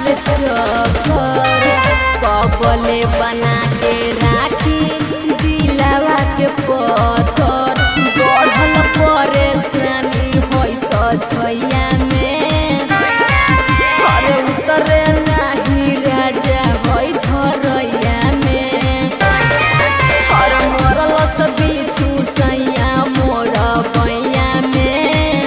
रे चोखर कबले बना के राखी दिलावा के पत्थर बढ़ल परेशानी होई सजैया में अरे उतरे नाही राजा होई झरैया में अरे मरल त बिछू सैया मोर बैया में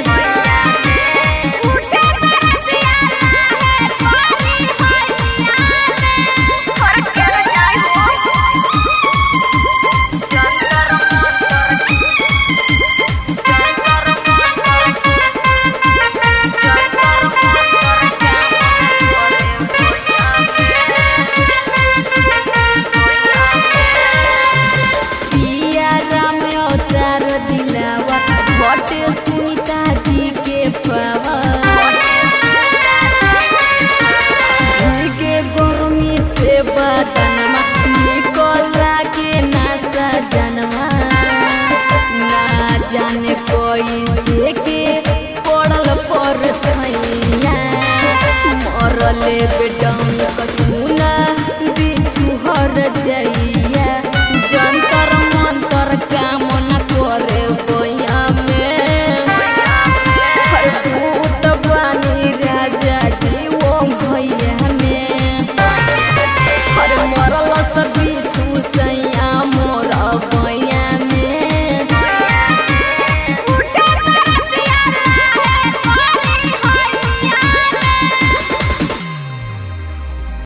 भटे सुनीता जी के के गर्मी से बदनमा निकला के नासा जनमा ना जाने कोई से के पड़ल पर छैया मरले बेडम